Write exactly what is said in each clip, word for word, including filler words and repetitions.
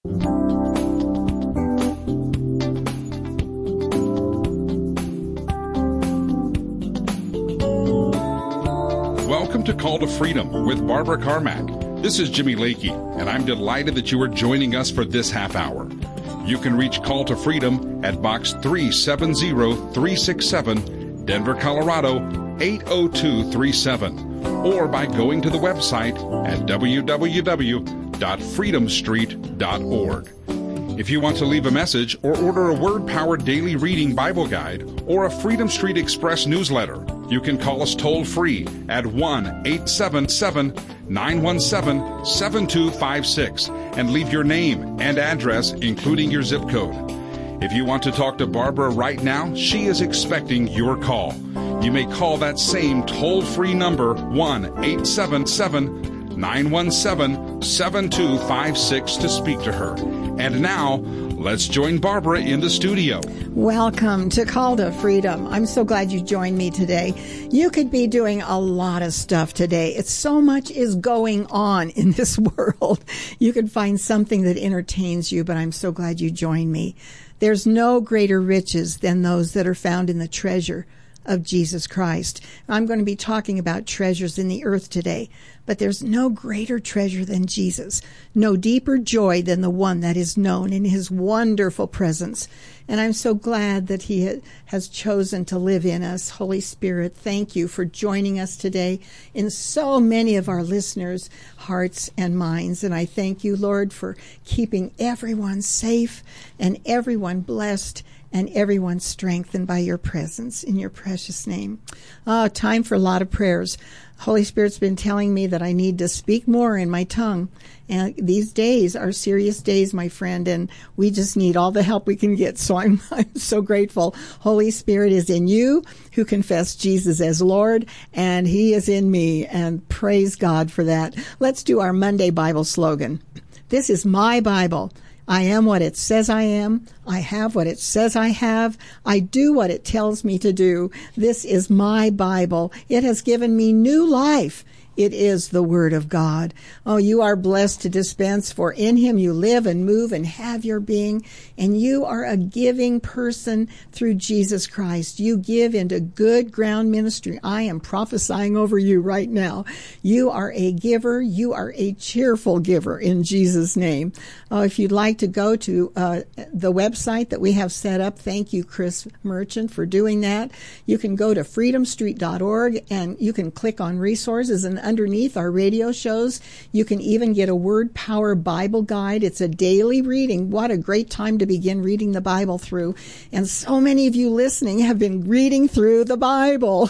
Welcome to Call to Freedom with Barbara Carmack. This is Jimmy Lakey, and I'm delighted that you are joining us for this half hour. You can reach Call to Freedom at Box three seven zero three six seven, Denver, Colorado eight oh two three seven, or by going to the website at w w w dot freedom street dot org. If you want to leave a message or order a Word-Powered Daily Reading Bible Guide or a Freedom Street Express newsletter, you can call us toll-free at one eight seven seven, nine one seven, seven two five six and leave your name and address, including your zip code. If you want to talk to Barbara right now, she is expecting your call. You may call that same toll-free number, one eight seven seven, nine one seven, seven two five six, to speak to her. And now, let's join Barbara in the studio. Welcome to Call to Freedom. I'm so glad you joined me today. You could be doing a lot of stuff today. It's so much is going on in this world. You could find something that entertains you, but I'm so glad you joined me. There's no greater riches than those that are found in the treasure of Jesus Christ. I'm going to be talking about treasures in the earth today, but there's no greater treasure than Jesus, no deeper joy than the one that is known in his wonderful presence. And I'm so glad that he has chosen to live in us. Holy Spirit, thank you for joining us today in so many of our listeners' hearts and minds. And I thank you, Lord, for keeping everyone safe and everyone blessed and everyone strengthened by your presence in your precious name. Ah, time for a lot of prayers. Holy Spirit's been telling me that I need to speak more in my tongue. And these days are serious days, my friend, and we just need all the help we can get. So I'm, I'm so grateful. Holy Spirit is in you who confess Jesus as Lord, and he is in me, and praise God for that. Let's do our Monday Bible slogan. This is my Bible. I am what it says I am. I have what it says I have. I do what it tells me to do. This is my Bible. It has given me new life. It is the Word of God. Oh, you are blessed to dispense, for in him you live and move and have your being, and you are a giving person through Jesus Christ. You give into good ground ministry. I am prophesying over you right now. You are a giver. You are a cheerful giver in Jesus' name. Oh, if you'd like to go to uh, the website that we have set up, thank you, Chris Merchant, for doing that. You can go to freedom street dot org, and you can click on resources, and underneath our radio shows, you can even get a Word Power Bible Guide. It's a daily reading. What a great time to begin reading the Bible through. And so many of you listening have been reading through the Bible.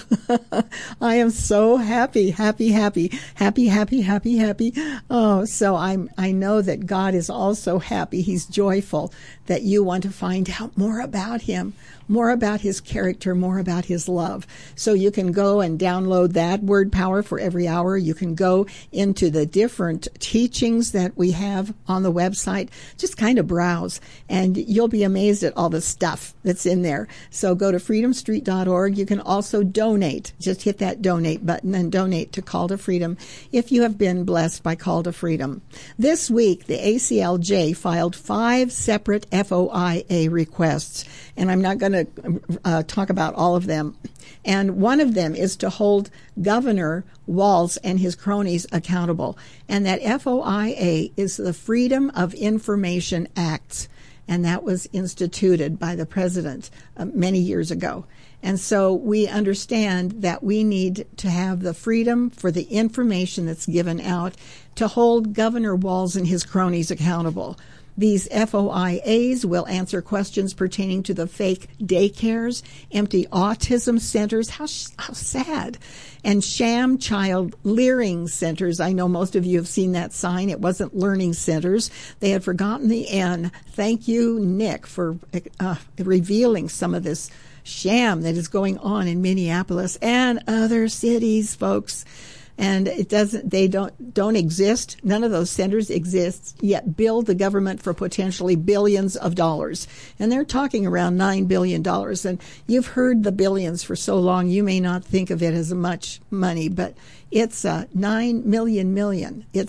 I am so happy, happy, happy, happy, happy, happy, happy. Oh, so I'm, I know that God is also happy. He's joyful that you want to find out more about him, more about his character, more about his love. So you can go and download that Word Power for every hour. You can go into the different teachings that we have on the website. Just kind of browse, and you'll be amazed at all the stuff that's in there. So go to freedom street dot org. You can also donate. Just hit that donate button and donate to Call to Freedom if you have been blessed by Call to Freedom. This week, the A C L J filed five separate F O I A requests, and I'm not going to uh, talk about all of them. And one of them is to hold Governor Walz and his cronies accountable. And that F O I A is the Freedom of Information Act. And that was instituted by the president uh, many years ago. And so we understand that we need to have the freedom for the information that's given out to hold Governor Walz and his cronies accountable. These F O I As will answer questions pertaining to the fake daycares, empty autism centers, how, how sad, and sham child learning centers. I know most of you have seen that sign. It wasn't learning centers. They had forgotten the N. Thank you, Nick, for uh, revealing some of this sham that is going on in Minneapolis and other cities, folks. And it doesn't, they don't, don't exist. None of those centers exist, yet bill the government for potentially billions of dollars. And they're talking around nine billion dollars. And you've heard the billions for so long, you may not think of it as much money, but it's uh, nine million million. It's,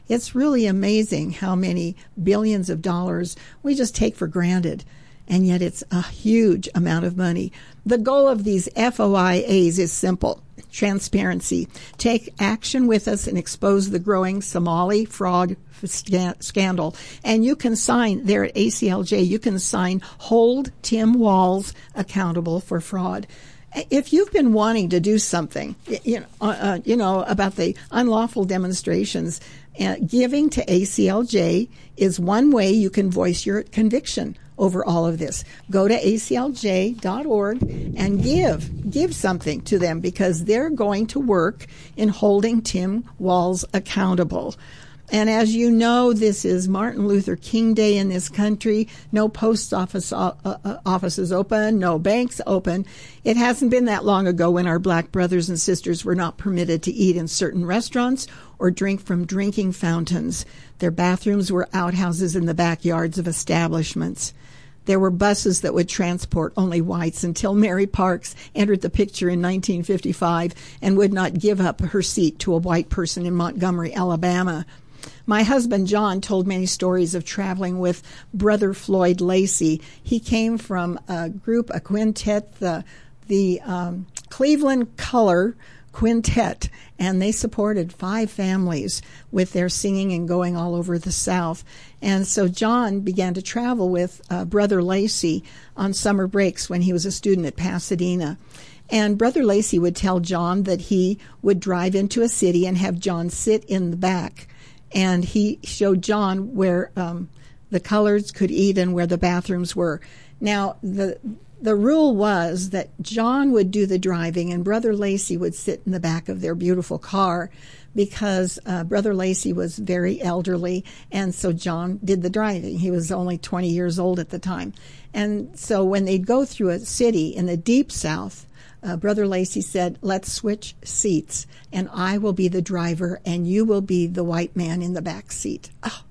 It's really amazing how many billions of dollars we just take for granted, and yet it's a huge amount of money. The goal of these F O I As is simple: transparency. Take action with us and expose the growing Somali fraud scandal. And you can sign there at A C L J, you can sign Hold Tim Walz Accountable for Fraud. If you've been wanting to do something, you know, uh, you know about the unlawful demonstrations, uh, giving to A C L J is one way you can voice your conviction over all of this. Go to A C L J dot org and give. Give something to them, because they're going to work in holding Tim Walz accountable. And as you know, this is Martin Luther King Day in this country. No post office uh, uh, offices open, no banks open. It hasn't been that long ago when our black brothers and sisters were not permitted to eat in certain restaurants or drink from drinking fountains. Their bathrooms were outhouses in the backyards of establishments. There were buses that would transport only whites until Mary Parks entered the picture in nineteen fifty-five and would not give up her seat to a white person in Montgomery, Alabama. My husband, John, told many stories of traveling with Brother Floyd Lacey. He came from a group, a quintet, the, the um, Cleveland Color Quintet, and they supported five families with their singing and going all over the South. And so John began to travel with uh, Brother Lacey on summer breaks when he was a student at Pasadena. And Brother Lacey would tell John that he would drive into a city and have John sit in the back. And he showed John where um, the colors could eat and where the bathrooms were. Now, the the rule was that John would do the driving and Brother Lacey would sit in the back of their beautiful car, because uh, Brother Lacey was very elderly, and so John did the driving. He was only twenty years old at the time. And so when they'd go through a city in the deep South, Uh, Brother Lacey said, let's switch seats, and I will be the driver, and you will be the white man in the back seat. Oh,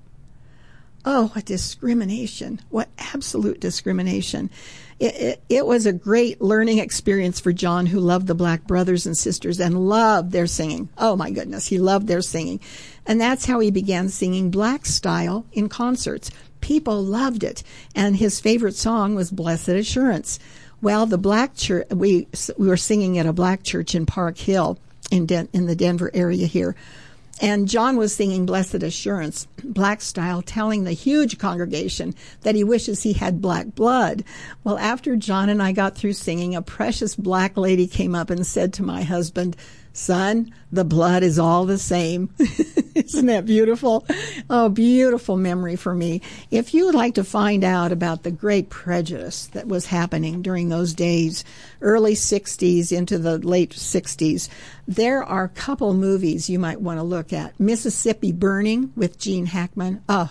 oh what discrimination. What absolute discrimination. It, it, it was a great learning experience for John, who loved the black brothers and sisters and loved their singing. Oh, my goodness, he loved their singing. And that's how he began singing black style in concerts. People loved it, and his favorite song was Blessed Assurance. Well, the black church, we we were singing at a black church in Park Hill in Den, in the Denver area here. And John was singing Blessed Assurance, black style, telling the huge congregation that he wishes he had black blood. Well, after John and I got through singing, a precious black lady came up and said to my husband, son, the blood is all the same. Isn't that beautiful? Oh, beautiful memory for me. If you would like to find out about the great prejudice that was happening during those days, early sixties into the late sixties, there are a couple movies you might want to look at. Mississippi Burning with Gene Hackman. Oh,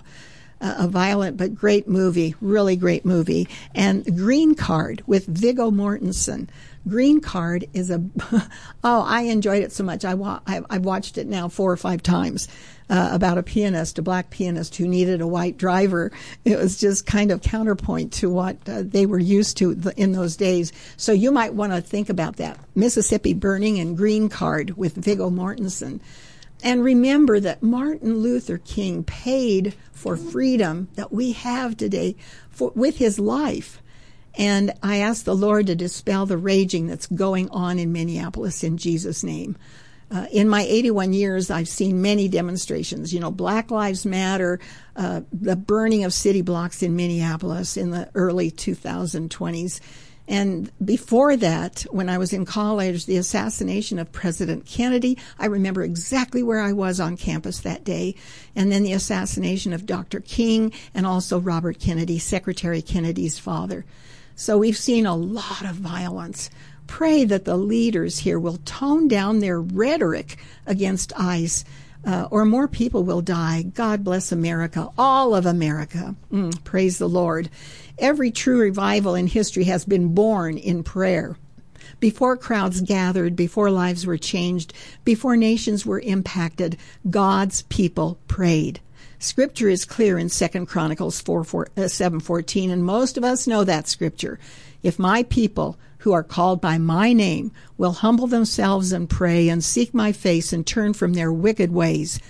a violent but great movie, really great movie. And Green Card with Viggo Mortensen. Green Card is a, oh, I enjoyed it so much. I wa- I've watched it now four or five times, uh, about a pianist, a black pianist who needed a white driver. It was just kind of counterpoint to what uh, they were used to th- in those days. So you might want to think about that. Mississippi Burning and Green Card with Viggo Mortensen. And remember that Martin Luther King paid for freedom that we have today for, with his life. And I ask the Lord to dispel the raging that's going on in Minneapolis in Jesus' name. Uh, in my eighty-one years, I've seen many demonstrations. You know, Black Lives Matter, uh, the burning of city blocks in Minneapolis in the early twenty twenties. And before that, when I was in college, the assassination of President Kennedy, I remember exactly where I was on campus that day. And then the assassination of Doctor King and also Robert Kennedy, Secretary Kennedy's father. So we've seen a lot of violence. Pray that the leaders here will tone down their rhetoric against ICE, uh, or more people will die. God bless America, all of America. Mm, praise the Lord. Every true revival in history has been born in prayer. Before crowds gathered, before lives were changed, before nations were impacted, God's people prayed. Scripture is clear in Second Chronicles four, four, uh, seven fourteen, and most of us know that scripture. If my people, who are called by my name, will humble themselves and pray and seek my face and turn from their wicked ways,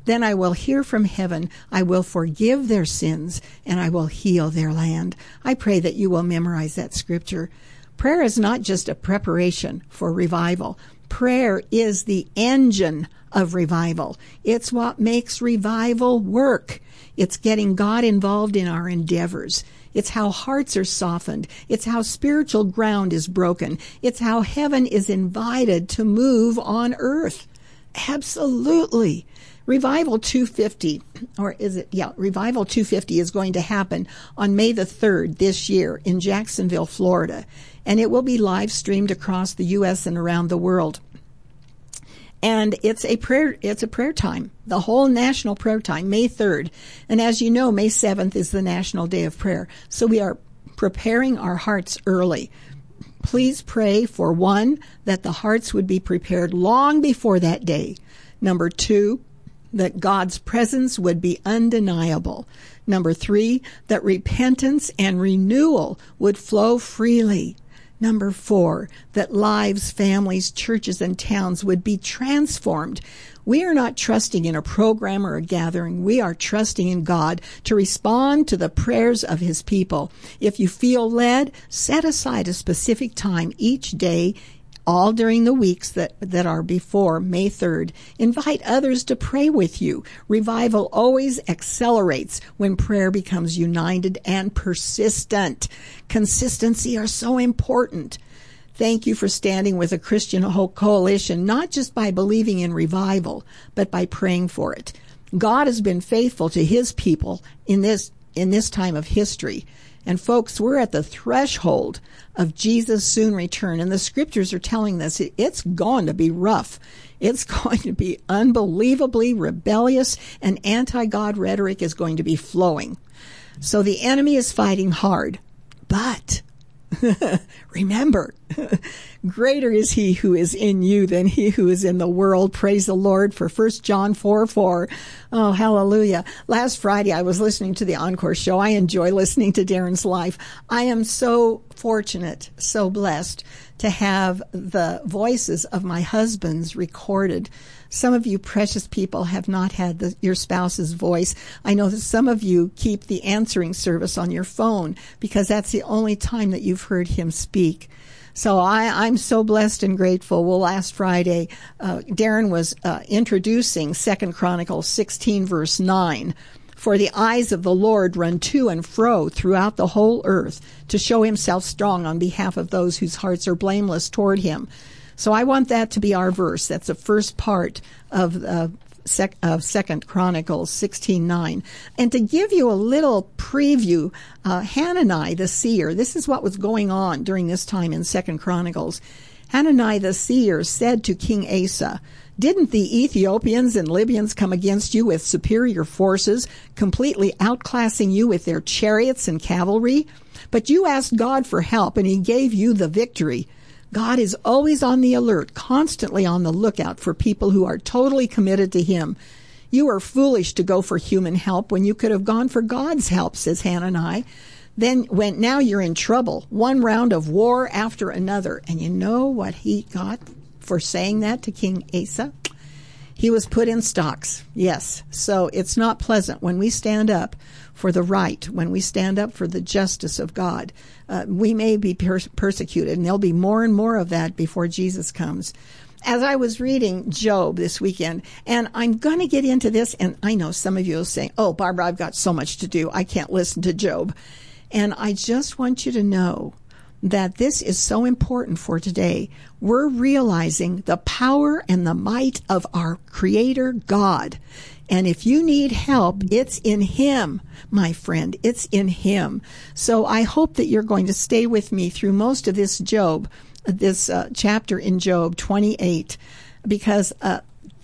Then I will hear from heaven, I will forgive their sins, and I will heal their land. I pray that you will memorize that scripture. Prayer is not just a preparation for revival. Prayer is the engine of revival. It's what makes revival work. It's getting God involved in our endeavors. It's how hearts are softened. It's how spiritual ground is broken. It's how heaven is invited to move on earth. Absolutely. Revival two fifty, or is it, yeah, Revival two fifty is going to happen on May the third this year in Jacksonville, Florida. And it will be live streamed across the U S and around the world. And it's a prayer, it's a prayer time, the whole national prayer time, May third. And as you know, May seventh is the National Day of Prayer. So we are preparing our hearts early. Please pray for, one, that the hearts would be prepared long before that day. Number two, that God's presence would be undeniable. Number three, that repentance and renewal would flow freely. Number four, that lives, families, churches, and towns would be transformed. We are not trusting in a program or a gathering. We are trusting in God to respond to the prayers of His people. If you feel led, set aside a specific time each day, all during the weeks that, that are before May third. Invite others to pray with you. Revival always accelerates when prayer becomes united and persistent. Consistency are so important. Thank you for standing with the Christian Hope Coalition, not just by believing in revival, but by praying for it. God has been faithful to His people in this, in this time of history. And folks, we're at the threshold of Jesus' soon return. And the scriptures are telling us it, it's going to be rough. It's going to be unbelievably rebellious, and anti-God rhetoric is going to be flowing. So the enemy is fighting hard. But remember, greater is He who is in you than he who is in the world. Praise the Lord for First John four four. Oh, hallelujah. Last Friday, I was listening to the Encore show. I enjoy listening to Darren's life. I am so fortunate, so blessed to have the voices of my husbands recorded. Some of you precious people have not had the, your spouse's voice. I know that some of you keep the answering service on your phone because that's the only time that you've heard him speak. So I, I'm so blessed and grateful. Well, last Friday, uh, Darren was uh, introducing Second Chronicles sixteen, verse nine. For the eyes of the Lord run to and fro throughout the whole earth to show Himself strong on behalf of those whose hearts are blameless toward Him. So I want that to be our verse. That's the first part of uh, sec- of Second Chronicles sixteen nine. And to give you a little preview, uh, Hanani the seer, this is what was going on during this time in Second Chronicles. Hanani the seer said to King Asa, "Didn't the Ethiopians and Libyans come against you with superior forces, completely outclassing you with their chariots and cavalry? But you asked God for help, and He gave you the victory." God is always on the alert, constantly on the lookout for people who are totally committed to Him. You are foolish to go for human help when you could have gone for God's help, says Hanani. Then when now you're in trouble, one round of war after another. And you know what he got for saying that to King Asa? He was put in stocks. Yes. So it's not pleasant when we stand up for the right, when we stand up for the justice of God. Uh, we may be per- persecuted, and there'll be more and more of that before Jesus comes. As I was reading Job this weekend, and I'm going to get into this, and I know some of you will say, "Oh, Barbara, I've got so much to do. I can't listen to Job." And I just want you to know that this is so important for today. We're realizing the power and the might of our Creator God. And if you need help, it's in Him, my friend. It's in Him. So I hope that you're going to stay with me through most of this Job, this uh, chapter in Job twenty-eight, because uh,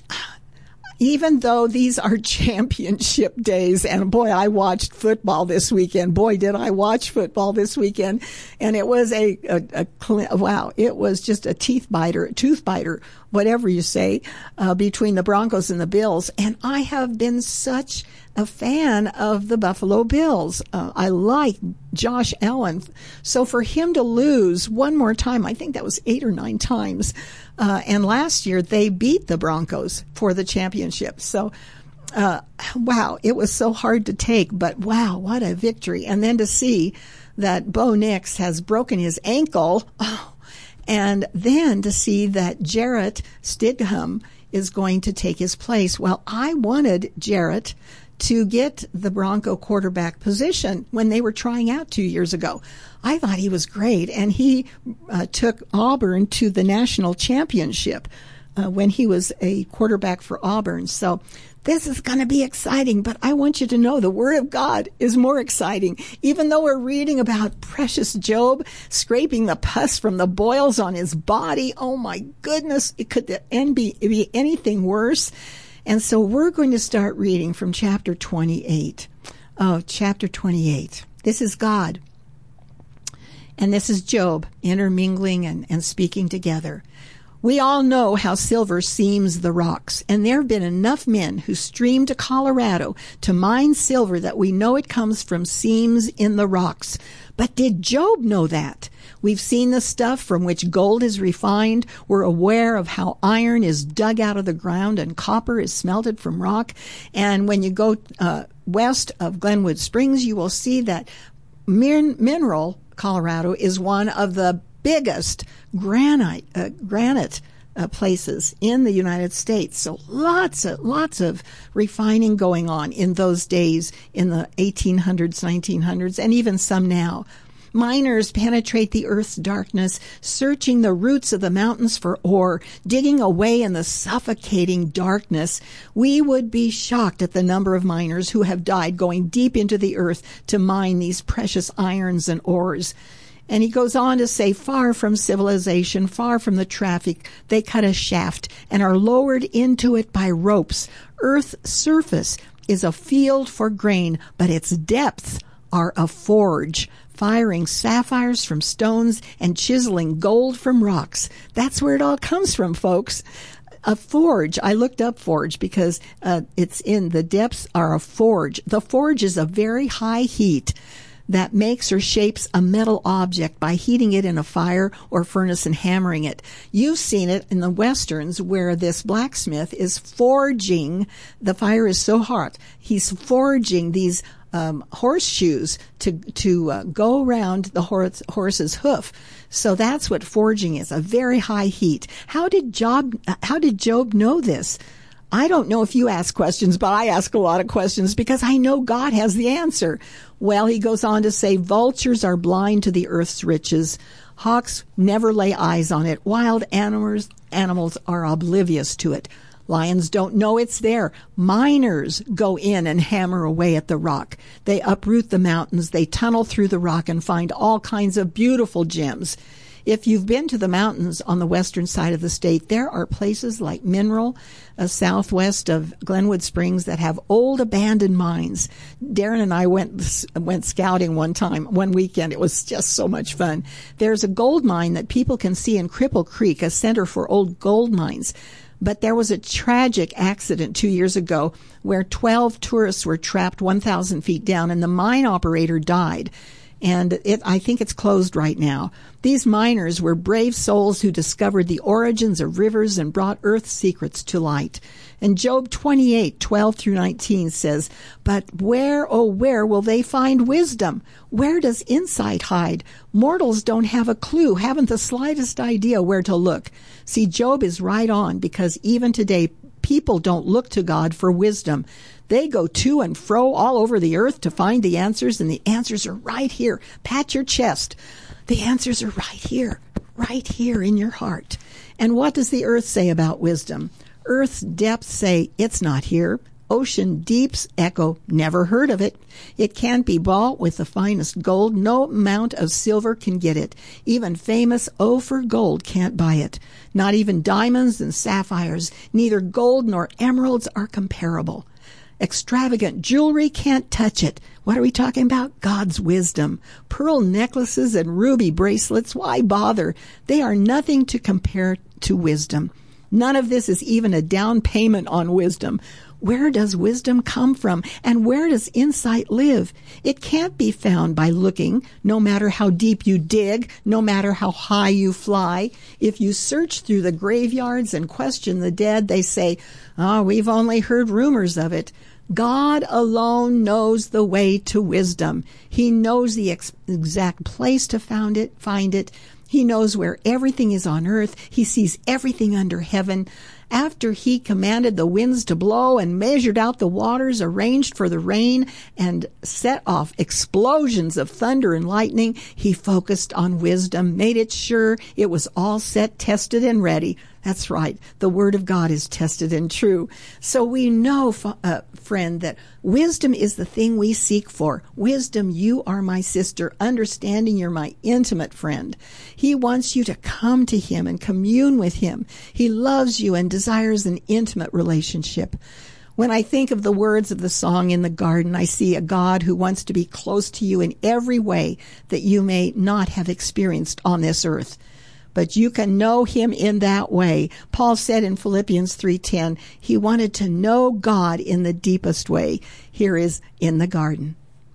even though these are championship days, and boy, I watched football this weekend. Boy, did I watch football this weekend. And it was a, a, a wow, it was just a teeth biter, tooth biter, whatever you say, uh, between the Broncos and the Bills. And I have been such a fan of the Buffalo Bills. Uh, I like Josh Allen. So for him to lose one more time, I think that was eight or nine times. Uh, and last year they beat the Broncos for the championship. So uh, wow, it was so hard to take, but wow, what a victory. And then to see that Bo Nix has broken his ankle, oh, and then to see that Jarrett Stidham is going to take his place. Well, I wanted Jarrett to get the Bronco quarterback position when they were trying out two years ago. I thought he was great, and he uh, took Auburn to the national championship uh, when he was a quarterback for Auburn. So this is going to be exciting, but I want you to know the Word of God is more exciting. Even though we're reading about precious Job scraping the pus from the boils on his body, oh my goodness, it could the end be, be anything worse. And so we're going to start reading from chapter twenty-eight. Oh, chapter twenty-eight. This is God. And this is Job intermingling and, and speaking together. We all know how silver seams the rocks, and there have been enough men who stream to Colorado to mine silver that we know it comes from seams in the rocks. But did Job know that? We've seen the stuff from which gold is refined. We're aware of how iron is dug out of the ground and copper is smelted from rock. And when you go uh, west of Glenwood Springs, you will see that min- mineral Colorado is one of the biggest granite uh, granite uh, places in the United States. So lots of lots of refining going on in those days in the eighteen hundreds, nineteen hundreds, and even some now. Miners penetrate the earth's darkness, searching the roots of the mountains for ore, digging away in the suffocating darkness. We would be shocked at the number of miners who have died going deep into the earth to mine these precious irons and ores. And he goes on to say, far from civilization, far from the traffic, they cut a shaft and are lowered into it by ropes. Earth's surface is a field for grain, but its depths are a forge, firing sapphires from stones and chiseling gold from rocks. That's where it all comes from, folks. A forge. I looked up forge because uh, it's in the depths are a forge. The forge is a very high heat that makes or shapes a metal object by heating it in a fire or furnace and hammering it. You've seen it in the westerns where this blacksmith is forging. The fire is so hot. He's forging these um, horseshoes to to uh, go around the horse, horse's hoof. So that's what forging is, a very high heat. How did Job, how did Job know this? I don't know if you ask questions, but I ask a lot of questions because I know God has the answer. Well, he goes on to say, vultures are blind to the earth's riches. Hawks never lay eyes on it. Wild animals, animals are oblivious to it. Lions don't know it's there. Miners go in and hammer away at the rock. They uproot the mountains. They tunnel through the rock and find all kinds of beautiful gems. If you've been to the mountains on the western side of the state, there are places like Mineral, uh, southwest of Glenwood Springs, that have old abandoned mines. Darren and I went went scouting one time, one weekend. It was just so much fun. There's a gold mine that people can see in Cripple Creek, a center for old gold mines. But there was a tragic accident two years ago where twelve tourists were trapped one thousand feet down, and the mine operator died. And it, I think it's closed right now. These miners were brave souls who discovered the origins of rivers and brought Earth's secrets to light. And Job twenty-eight, twelve through nineteen says, but where, oh, where will they find wisdom? Where does insight hide? Mortals don't have a clue, haven't the slightest idea where to look. See, Job is right on, because even today, people don't look to God for wisdom. They go to and fro all over the earth to find the answers, and the answers are right here. Pat your chest. The answers are right here, right here in your heart. And what does the earth say about wisdom? Earth's depths say, it's not here. Ocean deeps echo, never heard of it. It can't be bought with the finest gold. No amount of silver can get it. Even famous Ophir gold can't buy it. Not even diamonds and sapphires. Neither gold nor emeralds are comparable. Extravagant jewelry can't touch it. What are we talking about? God's wisdom. Pearl necklaces and ruby bracelets, why bother? They are nothing to compare to wisdom. None of this is even a down payment on wisdom. Where does wisdom come from? And where does insight live? It can't be found by looking, no matter how deep you dig, no matter how high you fly. If you search through the graveyards and question the dead, they say, oh, we've only heard rumors of it. God alone knows the way to wisdom. He knows the ex- exact place to found it, find it. He knows where everything is on earth. He sees everything under heaven. After he commanded the winds to blow and measured out the waters, arranged for the rain, and set off explosions of thunder and lightning, he focused on wisdom, made it sure it was all set, tested, and ready. That's right. The Word of God is tested and true. So we know, uh, friend, that wisdom is the thing we seek for. Wisdom, you are my sister. Understanding, you're my intimate friend. He wants you to come to him and commune with him. He loves you and desires an intimate relationship. When I think of the words of the song in the garden, I see a God who wants to be close to you in every way that you may not have experienced on this earth. But you can know him in that way. Paul said in Philippians three ten, he wanted to know God in the deepest way. Here is In the Garden.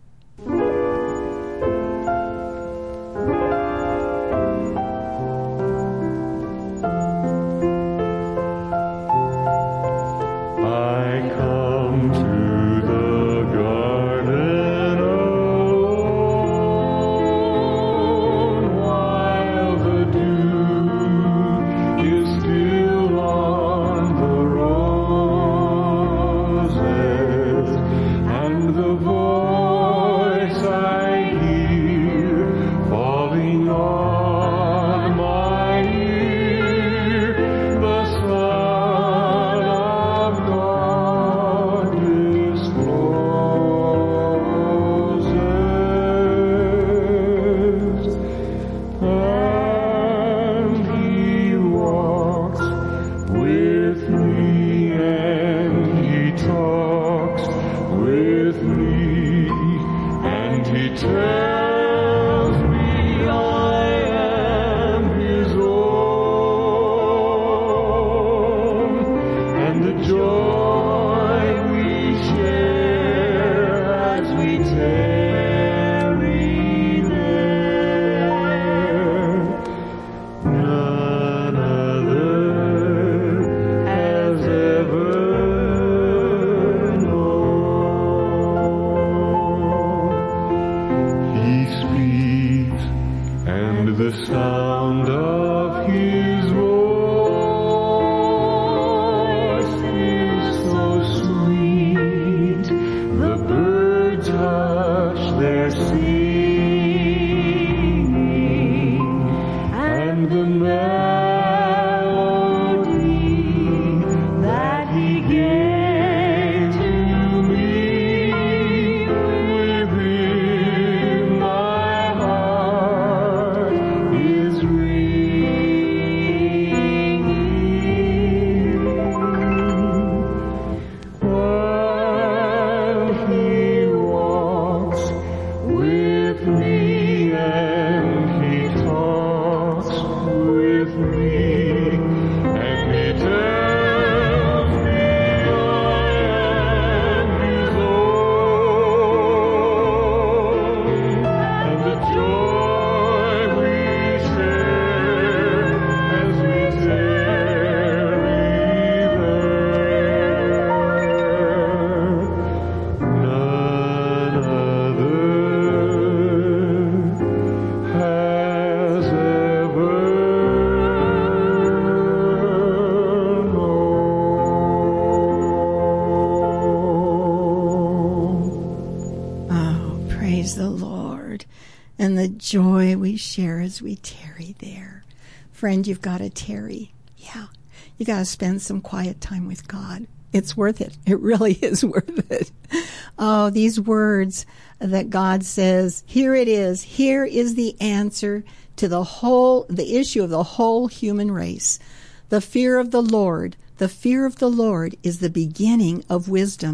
Joy we share as we tarry there. Friend, you've got to tarry. Yeah. You got to spend some quiet time with God. It's worth it. It really is worth it. Oh, these words that God says, here it is. Here is the answer to the whole, the issue of the whole human race. The fear of the Lord. The fear of the Lord is the beginning of wisdom.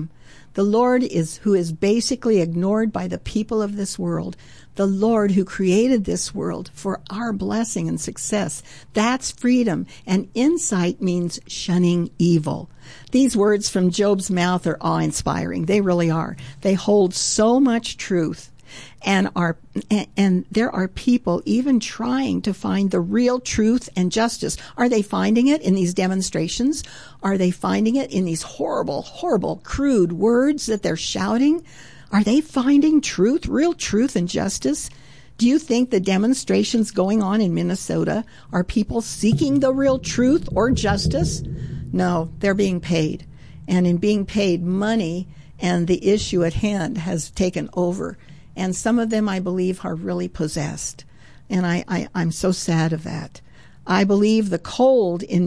The Lord is who is basically ignored by the people of this world. The Lord who created this world for our blessing and success. That's freedom. And insight means shunning evil. These words from Job's mouth are awe-inspiring. They really are. They hold so much truth. And are and, and there are people even trying to find the real truth and justice. Are they finding it in these demonstrations? Are they finding it in these horrible, horrible, crude words that they're shouting? Are they finding truth, real truth and justice? Do you think the demonstrations going on in Minnesota are people seeking the real truth or justice? No, they're being paid. And in being paid, money and the issue at hand has taken over. And some of them, I believe, are really possessed. And I, I, I'm so sad of that. I believe the cold in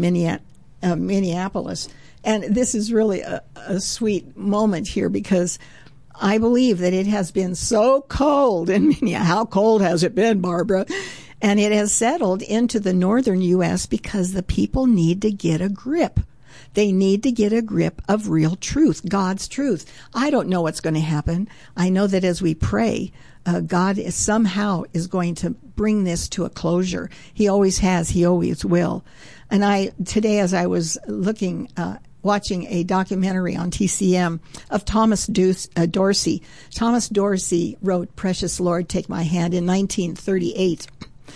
Minneapolis, and this is really a, a sweet moment here because I believe that it has been so cold in Minneapolis. How cold has it been, Barbara? And it has settled into the northern U S because the people need to get a grip. They need to get a grip of real truth, God's truth. I don't know what's going to happen. I know that as we pray, uh, God is somehow is going to bring this to a closure. He always has. He always will. And I today, as I was looking, uh, watching a documentary on T C M of Thomas Deuce, uh, Dorsey. Thomas Dorsey wrote "Precious Lord, Take My Hand" in nineteen thirty-eight.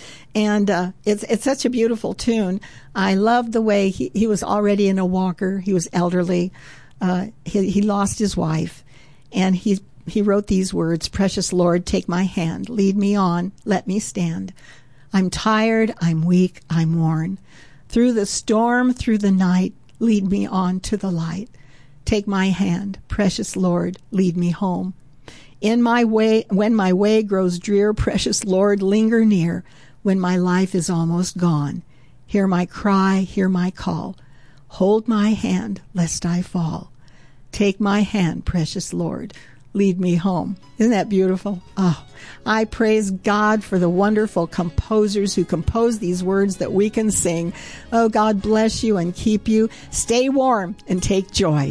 And uh, it's it's such a beautiful tune. I love the way he, he was already in a walker. He was elderly. Uh, he, he lost his wife. And he he wrote these words, "Precious Lord, take my hand. Lead me on. Let me stand. I'm tired. I'm weak. I'm worn. Through the storm, through the night, lead me on to the light. Take my hand. Precious Lord, lead me home. In my way, when my way grows drear, precious Lord, linger near. When my life is almost gone, hear my cry, hear my call. Hold my hand, lest I fall. Take my hand, precious Lord, lead me home." Isn't that beautiful? Oh, I praise God for the wonderful composers who compose these words that we can sing. Oh, God bless you and keep you. Stay warm and take joy.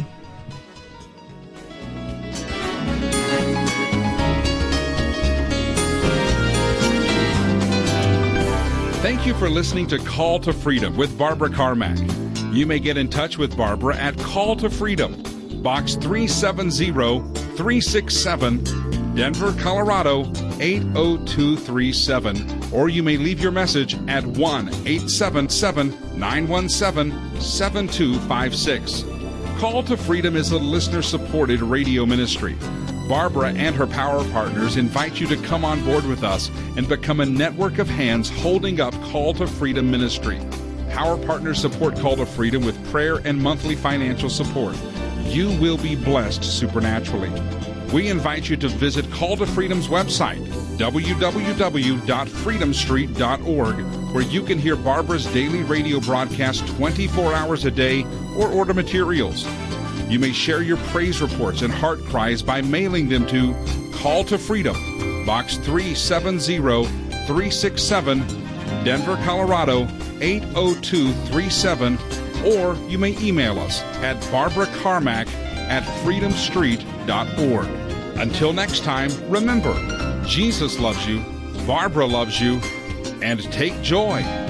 Thank you for listening to Call to Freedom with Barbara Carmack. You may get in touch with Barbara at Call to Freedom, Box three seven zero, three six seven, Denver, Colorado eight oh two three seven, or you may leave your message at one eight seven seven, nine one seven, seven two five six. Call to Freedom is a listener-supported radio ministry. Barbara and her power partners invite you to come on board with us and become a network of hands holding up Call to Freedom ministry. Power partners support Call to Freedom with prayer and monthly financial support. You will be blessed supernaturally. We invite you to visit Call to Freedom's website, w w w dot freedom street dot org, where you can hear Barbara's daily radio broadcast twenty-four hours a day or order materials. You may share your praise reports and heart cries by mailing them to Call to Freedom, Box three seven zero, three six seven, Denver, Colorado eight oh two three seven, or you may email us at barbara carmack at freedom street dot org. Until next time, remember, Jesus loves you, Barbara loves you, and take joy.